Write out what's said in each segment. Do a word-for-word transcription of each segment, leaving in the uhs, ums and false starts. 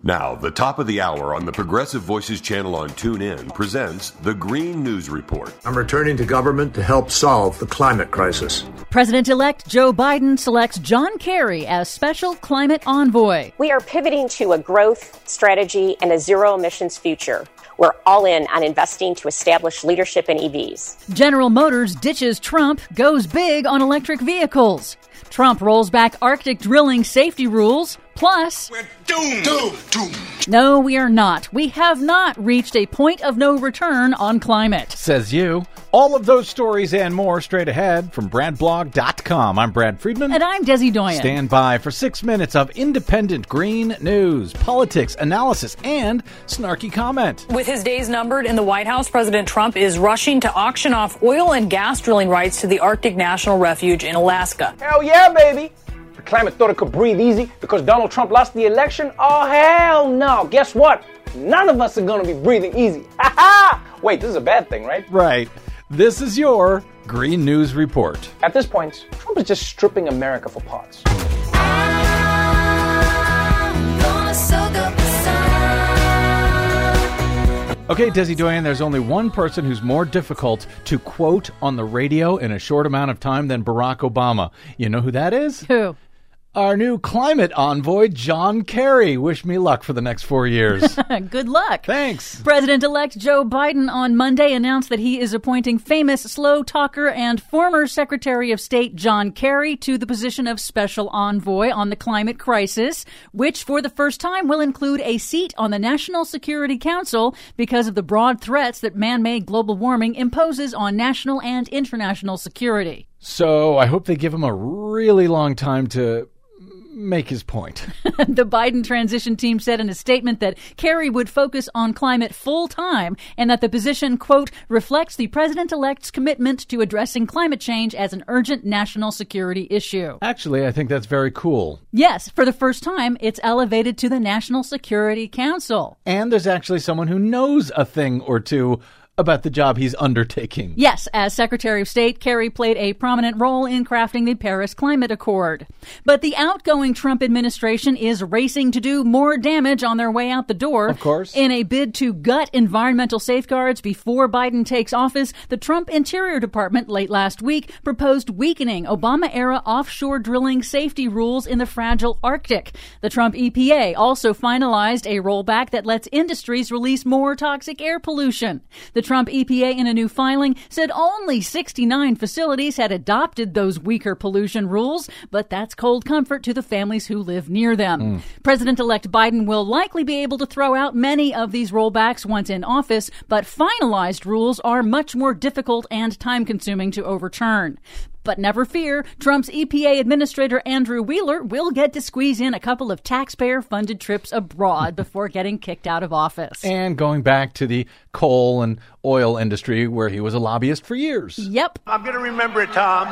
Now, the top of the hour on the Progressive Voices channel on TuneIn presents the Green News Report. I'm returning to government to help solve the climate crisis. President-elect Joe Biden selects John Kerry as special climate envoy. We are pivoting to a growth strategy and a zero-emissions future. We're all in on investing to establish leadership in E Vs. General Motors ditches Trump, goes big on electric vehicles. Trump rolls back Arctic drilling safety rules. Plus, we're doomed. Doomed. Doomed. No, we are not. We have not reached a point of no return on climate. Says you. All of those stories and more straight ahead from brad blog dot com. I'm Brad Friedman. And I'm Desi Doyen. Stand by for six minutes of independent green news, politics, analysis, and snarky comment. With his days numbered in the White House, President Trump is rushing to auction off oil and gas drilling rights to the Arctic National Refuge in Alaska. Hell yeah, baby. The climate thought it could breathe easy because Donald Trump lost the election? Oh, hell no. Guess what? None of us are going to be breathing easy. Ha ha! Wait, this is a bad thing, right? Right. This is your Green News Report. At this point, Trump is just stripping America for parts. Okay, Desi Doyen, there's only one person who's more difficult to quote on the radio in a short amount of time than Barack Obama. You know who that is? Who? Our new climate envoy, John Kerry. Wish me luck for the next four years. Good luck. Thanks. President-elect Joe Biden on Monday announced that he is appointing famous slow talker and former Secretary of State John Kerry to the position of special envoy on the climate crisis, which for the first time will include a seat on the National Security Council because of the broad threats that man-made global warming imposes on national and international security. So I hope they give him a really long time to make his point. The Biden transition team said in a statement that Kerry would focus on climate full time and that the position, quote, reflects the president-elect's commitment to addressing climate change as an urgent national security issue. Actually, I think that's very cool. Yes, for the first time, it's elevated to the National Security Council. And there's actually someone who knows a thing or two about the job he's undertaking. Yes, as Secretary of State, Kerry played a prominent role in crafting the Paris Climate Accord. But the outgoing Trump administration is racing to do more damage on their way out the door. Of course. In a bid to gut environmental safeguards before Biden takes office, the Trump Interior Department late last week proposed weakening Obama-era offshore drilling safety rules in the fragile Arctic. The Trump E P A also finalized a rollback that lets industries release more toxic air pollution. The Trump E P A, in a new filing, said only sixty-nine facilities had adopted those weaker pollution rules, but that's cold comfort to the families who live near them. Mm. President-elect Biden will likely be able to throw out many of these rollbacks once in office, but finalized rules are much more difficult and time-consuming to overturn. But never fear, Trump's E P A Administrator Andrew Wheeler will get to squeeze in a couple of taxpayer-funded trips abroad before getting kicked out of office. And going back to the coal and oil industry where he was a lobbyist for years. Yep. I'm going to remember it, Tom.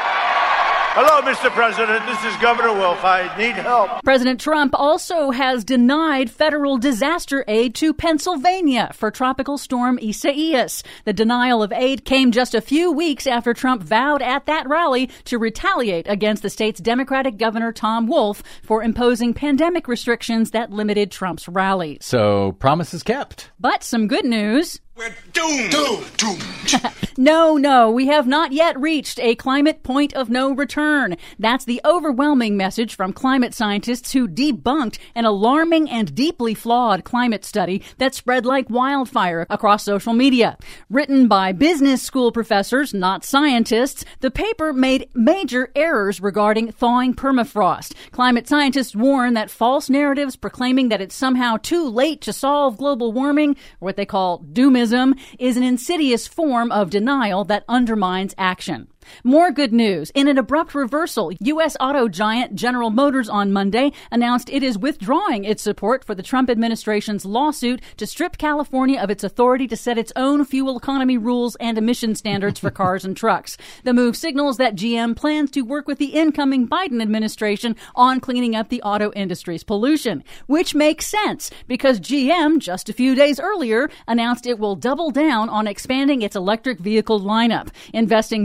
Hello, Mister President. This is Governor Wolf. I need help. President Trump also has denied federal disaster aid to Pennsylvania for Tropical Storm Isaias. The denial of aid came just a few weeks after Trump vowed at that rally to retaliate against the state's Democratic Governor Tom Wolf for imposing pandemic restrictions that limited Trump's rally. So, promises kept. But some good news. We're doomed. Doomed. Doomed. No, no, we have not yet reached a climate point of no return. That's the overwhelming message from climate scientists who debunked an alarming and deeply flawed climate study that spread like wildfire across social media. Written by business school professors, not scientists, the paper made major errors regarding thawing permafrost. Climate scientists warn that false narratives proclaiming that it's somehow too late to solve global warming, or what they call doomism, is an insidious form of denial that undermines action. More good news. In an abrupt reversal, U S auto giant General Motors on Monday announced it is withdrawing its support for the Trump administration's lawsuit to strip California of its authority to set its own fuel economy rules and emission standards for cars and trucks. The move signals that G M plans to work with the incoming Biden administration on cleaning up the auto industry's pollution, which makes sense because G M, just a few days earlier, announced it will double down on expanding its electric vehicle lineup, investing more in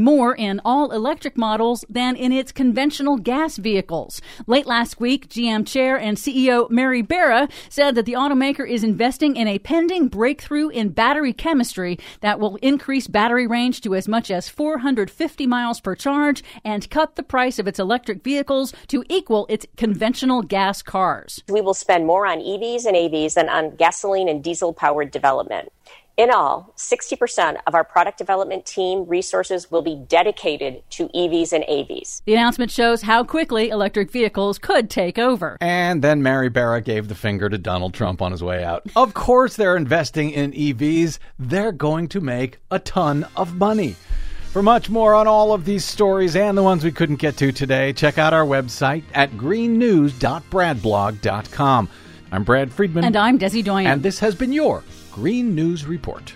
in all-electric models than in its conventional gas vehicles. Late last week, G M Chair and C E O Mary Barra said that the automaker is investing in a pending breakthrough in battery chemistry that will increase battery range to as much as four hundred fifty miles per charge and cut the price of its electric vehicles to equal its conventional gas cars. We will spend more on E Vs and A Vs than on gasoline and diesel-powered development. In all, sixty percent of our product development team resources will be dedicated to E Vs and A Vs. The announcement shows how quickly electric vehicles could take over. And then Mary Barra gave the finger to Donald Trump on his way out. Of course they're investing in E Vs. They're going to make a ton of money. For much more on all of these stories and the ones we couldn't get to today, check out our website at green news dot brad blog dot com. I'm Brad Friedman. And I'm Desi Doyen. And this has been your Green News Report.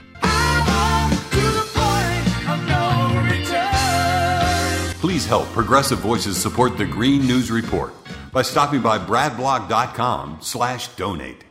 Please help Progressive Voices support the Green News Report by stopping by brad blog dot com slash donate.